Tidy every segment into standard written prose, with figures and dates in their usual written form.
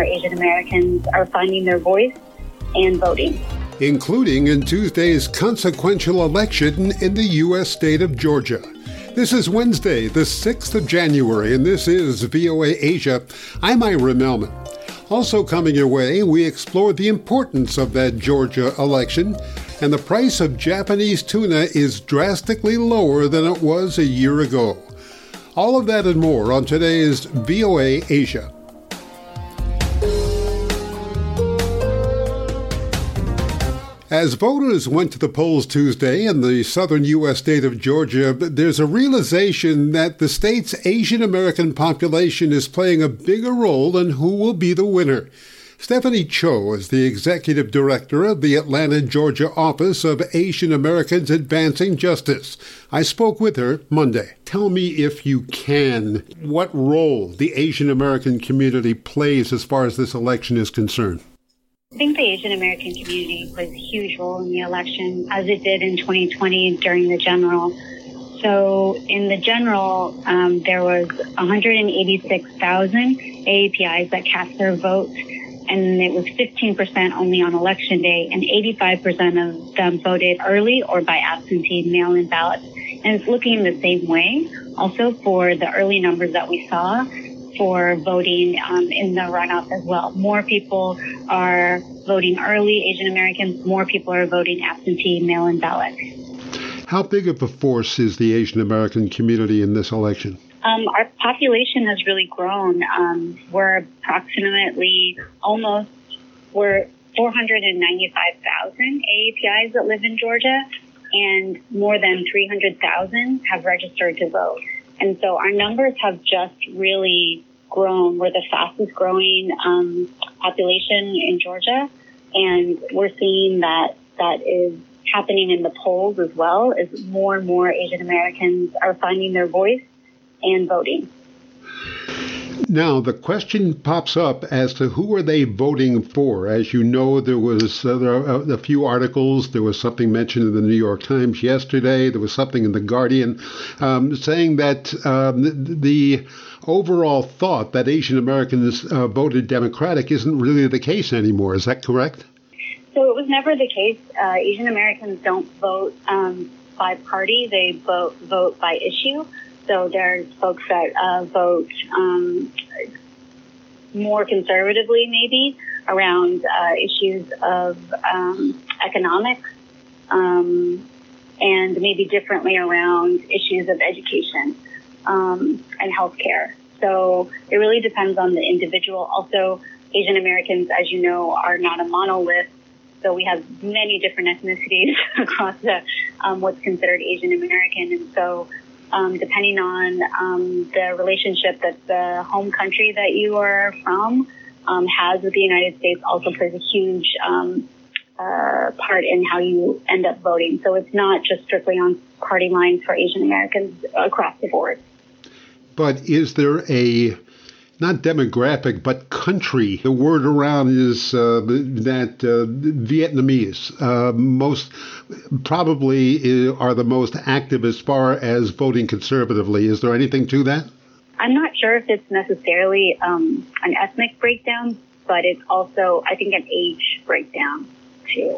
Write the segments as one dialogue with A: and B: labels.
A: Asian Americans are finding their voice and voting.
B: Including in Tuesday's consequential election in the U.S. state of Georgia. This is Wednesday, the 6th of January, and this is VOA Asia. I'm Ira Melman. Also coming your way, we explore the importance of that Georgia election, and the price of Japanese tuna is drastically lower than it was a year ago. All of that and more on today's VOA Asia. As voters went to the polls Tuesday in the southern U.S. state of Georgia, there's a realization that the state's Asian American population is playing a bigger role in who will be the winner. Stephanie Cho is the executive director of the Atlanta, Georgia office of Asian Americans Advancing Justice. I spoke with her Monday. Tell me, if you can, what role the Asian American community plays as far as this election is concerned.
A: I think the Asian American community plays a huge role in the election, as it did in 2020 during the general. So in the general, there was 186,000 AAPIs that cast their vote, and it was 15% only on election day, and 85% of them voted early or by absentee mail-in ballots. And it's looking the same way also for the early numbers that we saw for voting in the runoff as well. More people are voting early, Asian Americans, more people are voting absentee mail-in ballots.
B: How big of a force is the Asian American community in this election?
A: Our population has really grown. We're approximately we're 495,000 AAPIs that live in Georgia, and more than 300,000 have registered to vote. And so our numbers have just really grown. We're the fastest growing population in Georgia. And we're seeing that is happening in the polls as well, as more and more Asian Americans are finding their voice and voting.
B: Now, the question pops up as to who are they voting for? As you know, there was a few articles. There was something mentioned in the New York Times yesterday. There was something in The Guardian saying that the overall thought that Asian Americans voted Democratic isn't really the case anymore. Is that correct?
A: So it was never the case. Asian Americans don't vote by party. They vote by issue. So there's folks that vote more conservatively, maybe, around issues of economics, and maybe differently around issues of education and healthcare. So it really depends on the individual. Also, Asian Americans, as you know, are not a monolith. So we have many different ethnicities across what's considered Asian American. And so depending on the relationship that the home country that you are from has with the United States also plays a huge part in how you end up voting. So it's not just strictly on party lines for Asian Americans across the board. But
B: is there a, not demographic, but country? The word around is that Vietnamese most probably are the most active as far as voting conservatively. Is there anything to that?
A: I'm not sure if it's necessarily an ethnic breakdown, but it's also, I think, an age breakdown too.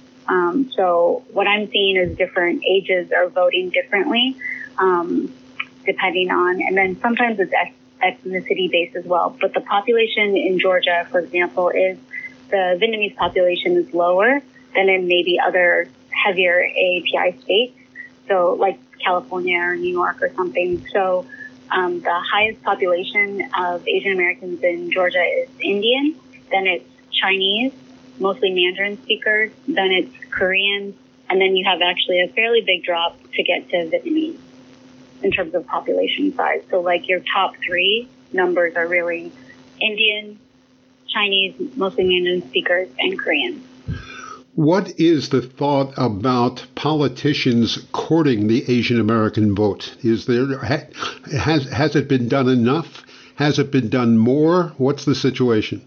A: So what I'm seeing is different ages are voting differently, depending on, and then sometimes it's ethnicity based as well. But the population in Georgia, for example, is the Vietnamese population is lower than in maybe other heavier AAPI states. So like California or New York or something. So the highest population of Asian Americans in Georgia is Indian. Then it's Chinese, mostly Mandarin speakers. Then it's Korean. And then you have actually a fairly big drop to get to Vietnamese in terms of population size. So like your top three numbers are really Indian, Chinese, mostly Mandarin speakers, and Korean.
B: What is the thought about politicians courting the Asian American vote? Is there has it been done enough? Has it been done more? What's the situation?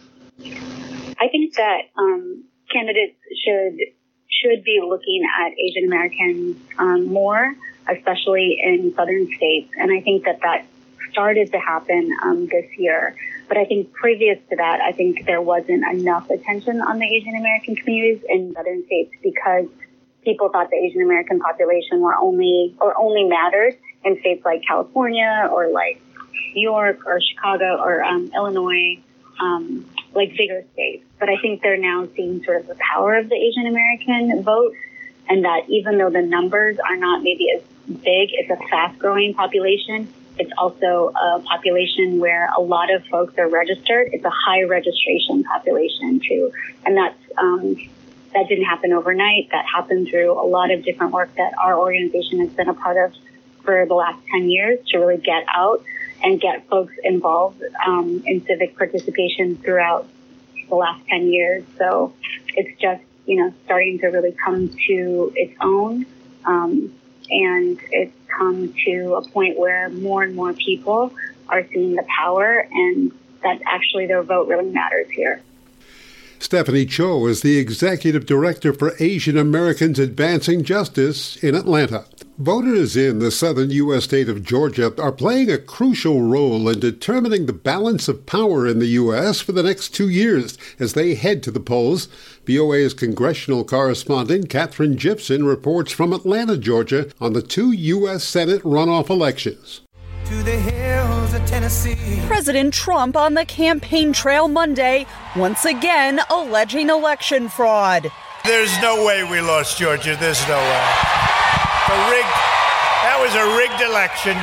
A: I think that candidates should be looking at Asian Americans more, especially in southern states. And I think that started to happen this year. But I think previous to that, I think there wasn't enough attention on the Asian American communities in southern states because people thought the Asian American population only mattered in states like California or like New York or Chicago or Illinois, like bigger states. But I think they're now seeing sort of the power of the Asian American vote, and that even though the numbers are not maybe as big, it's a fast-growing population. It's also a population where a lot of folks are registered. It's a high registration population too, and that didn't happen overnight. That happened through a lot of different work that our organization has been a part of for the last 10 years to really get out and get folks involved in civic participation throughout the last 10 years. So it's just, starting to really come to its own. And it's come to a point where more and more people are seeing the power and that actually their vote really matters here.
B: Stephanie Cho is the Executive Director for Asian Americans Advancing Justice in Atlanta. Voters in the southern U.S. state of Georgia are playing a crucial role in determining the balance of power in the U.S. for the next 2 years as they head to the polls. VOA's congressional correspondent Katherine Gibson reports from Atlanta, Georgia, on the 2 U.S. Senate runoff elections.
C: To the hills of Tennessee.
D: President Trump on the campaign trail Monday, once again alleging election fraud.
E: There's no way we lost Georgia. There's no way. That was a rigged election.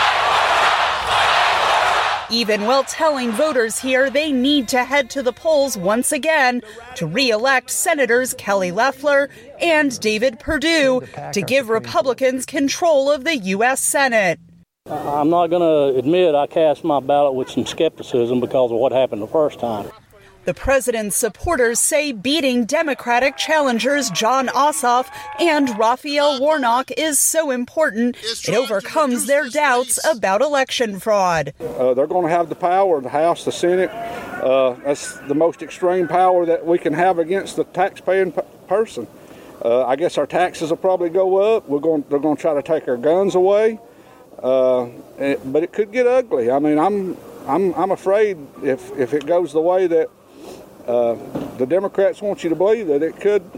D: Even while telling voters here they need to head to the polls once again to re-elect Senators Kelly Loeffler and David Perdue to give Republicans control of the U.S. Senate.
F: I'm not going to admit I cast my ballot with some skepticism because of what happened the first time.
D: The president's supporters say beating Democratic challengers Jon Ossoff and Raphael Warnock is so important it overcomes their doubts about election fraud.
G: They're going to have the power, the House, the Senate. That's the most extreme power that we can have against the taxpaying person. I guess our taxes will probably go up. They're going to try to take our guns away. But it could get ugly. I mean, I'm afraid if it goes the way that the Democrats want you to believe, that it could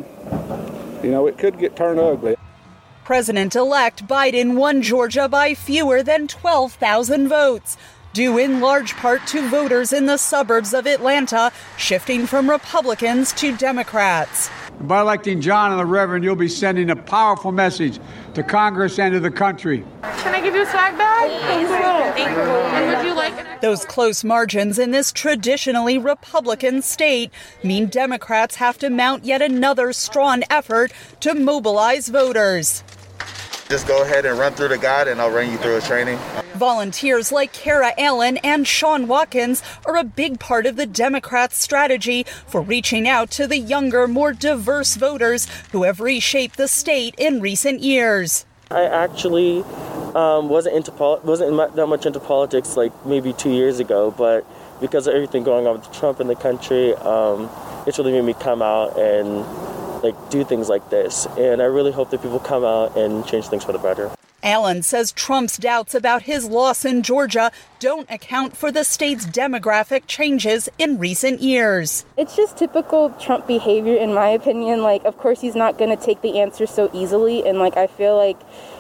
G: get turned ugly.
D: President-elect Biden won Georgia by fewer than 12,000 votes, due in large part to voters in the suburbs of Atlanta shifting from Republicans to Democrats.
H: By electing John and the Reverend, you'll be sending a powerful message to Congress and to the country.
I: Can I give you a swag bag? Thank you. And would you like it?
D: Those close margins in this traditionally Republican state mean Democrats have to mount yet another strong effort to mobilize voters.
J: Just go ahead and run through the guide and I'll run you through a training.
D: Volunteers like Kara Allen and Sean Watkins are a big part of the Democrats' strategy for reaching out to the younger, more diverse voters who have reshaped the state in recent years.
K: I actually wasn't that much into politics like maybe 2 years ago, but because of everything going on with Trump in the country, it's really made me come out and do things like this. And I really hope that people come out and change things for the better.
D: Allen says Trump's doubts about his loss in Georgia don't account for the state's demographic changes in recent years.
L: It's just typical Trump behavior, in my opinion. Of course, he's not going to take the answer so easily. And, I feel like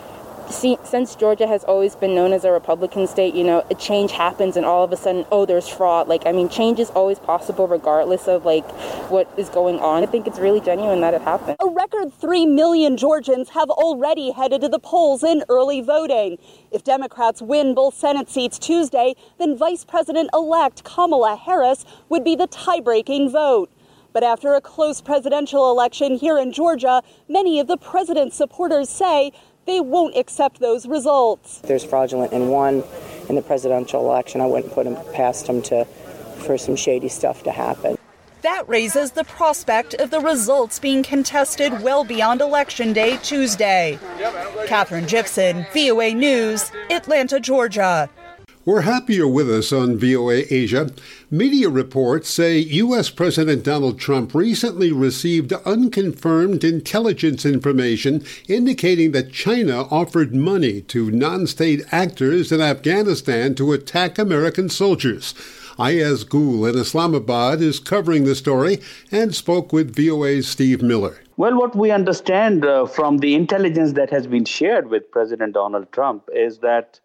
L: since Georgia has always been known as a Republican state, a change happens and all of a sudden, there's fraud. Change is always possible regardless of, what is going on. I think it's really genuine that it happened.
D: A record 3 million Georgians have already headed to the polls in early voting. If Democrats win both Senate seats Tuesday, then Vice President-elect Kamala Harris would be the tie-breaking vote. But after a close presidential election here in Georgia, many of the president's supporters say they won't accept those results.
M: There's fraudulent in the presidential election. I wouldn't put him past him for some shady stuff to happen.
D: That raises the prospect of the results being contested well beyond Election Day Tuesday. Katherine Gibson, VOA News, Atlanta, Georgia.
B: We're happy you're with us on VOA Asia. Media reports say U.S. President Donald Trump recently received unconfirmed intelligence information indicating that China offered money to non-state actors in Afghanistan to attack American soldiers. Ayaz Gul in Islamabad is covering the story and spoke with VOA's Steve Miller.
N: Well, what we understand from the intelligence that has been shared with President Donald Trump is that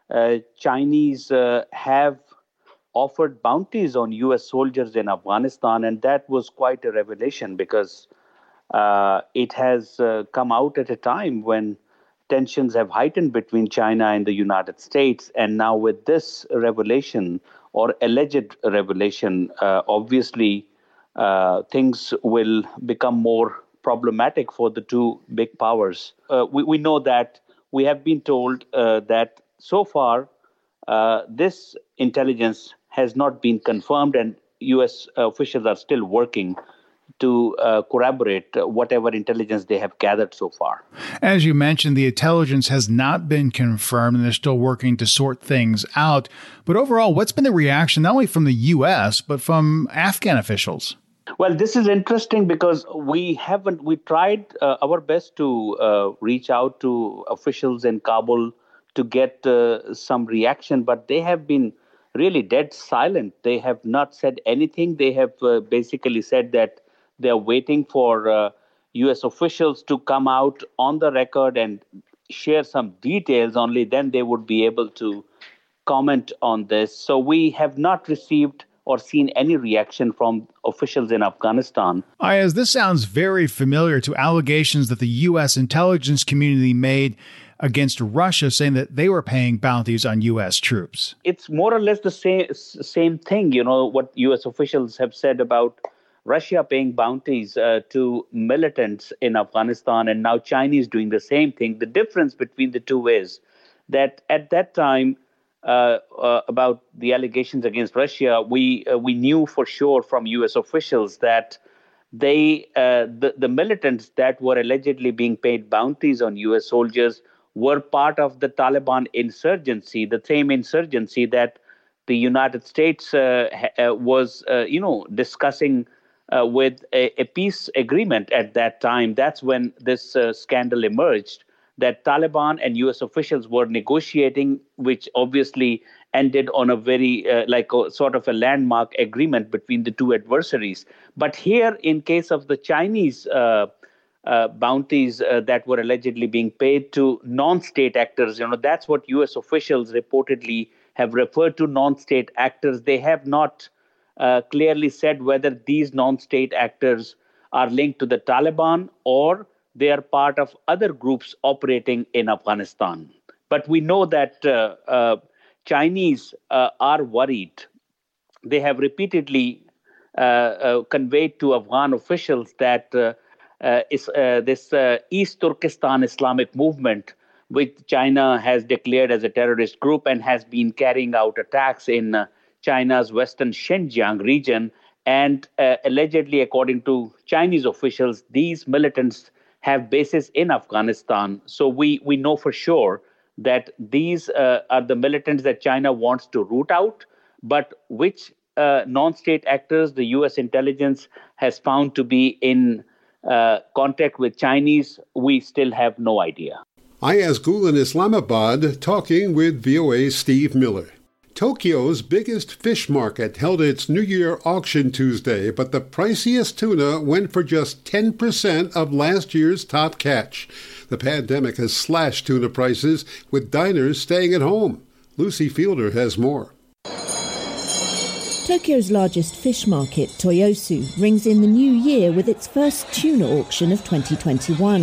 N: Chinese have offered bounties on U.S. soldiers in Afghanistan, and that was quite a revelation because it has come out at a time when tensions have heightened between China and the United States. And now with this revelation or alleged revelation, obviously things will become more problematic for the two big powers. We know that we have been told that so far, this intelligence has not been confirmed, and U.S. officials are still working to corroborate whatever intelligence they have gathered so far.
O: As you mentioned, the intelligence has not been confirmed, and they're still working to sort things out. But overall, what's been the reaction, not only from the U.S., but from Afghan officials?
N: Well, this is interesting because we tried our best to reach out to officials in Kabul to get some reaction, but they have been really dead silent. They have not said anything. They have basically said that they're waiting for U.S. officials to come out on the record and share some details. Only then they would be able to comment on this. So we have not received or seen any reaction from officials in Afghanistan.
O: Ayaz, this sounds very familiar to allegations that the U.S. intelligence community made against Russia, saying that they were paying bounties on U.S. troops.
N: It's more or less the same thing, what U.S. officials have said about Russia paying bounties to militants in Afghanistan, and now Chinese doing the same thing. The difference between the two is that at that time, about the allegations against Russia, we knew for sure from U.S. officials that the militants that were allegedly being paid bounties on U.S. soldiers were part of the Taliban insurgency, the same insurgency that the United States was, discussing with a peace agreement at that time. That's when this scandal emerged, that Taliban and U.S. officials were negotiating, which obviously ended on a very, sort of a landmark agreement between the two adversaries. But here, in case of the Chinese bounties that were allegedly being paid to non-state actors, that's what U.S. officials reportedly have referred to, non-state actors. They have not clearly said whether these non-state actors are linked to the Taliban or they are part of other groups operating in Afghanistan. But we know that Chinese are worried. They have repeatedly conveyed to Afghan officials that this East Turkestan Islamic movement, which China has declared as a terrorist group and has been carrying out attacks in China's western Xinjiang region. And allegedly, according to Chinese officials, these militants have bases in Afghanistan. So we know for sure that these are the militants that China wants to root out, but which non-state actors the U.S. intelligence has found to be in contact with Chinese, we still have no idea.
B: Ayaz Gul in Islamabad talking with VOA's Steve Miller. Tokyo's biggest fish market held its New Year auction Tuesday, but the priciest tuna went for just 10% of last year's top catch. The pandemic has slashed tuna prices, with diners staying at home. Lucy Fielder has more.
P: Tokyo's largest fish market, Toyosu, rings in the new year with its first tuna auction of 2021.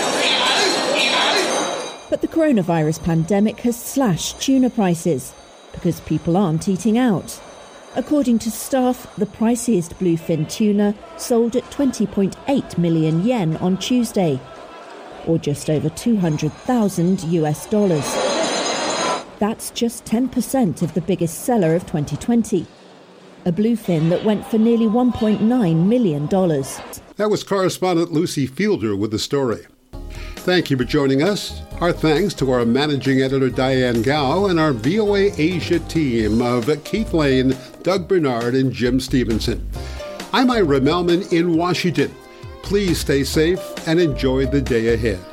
P: But the coronavirus pandemic has slashed tuna prices because people aren't eating out. According to staff, the priciest bluefin tuna sold at 20.8 million yen on Tuesday, or just over $200,000. That's just 10% of the biggest seller of 2020. A bluefin that went for nearly $1.9 million.
B: That was correspondent Lucy Fielder with the story. Thank you for joining us. Our thanks to our managing editor, Diane Gao, and our VOA Asia team of Keith Lane, Doug Bernard, and Jim Stevenson. I'm Ira Melman in Washington. Please stay safe and enjoy the day ahead.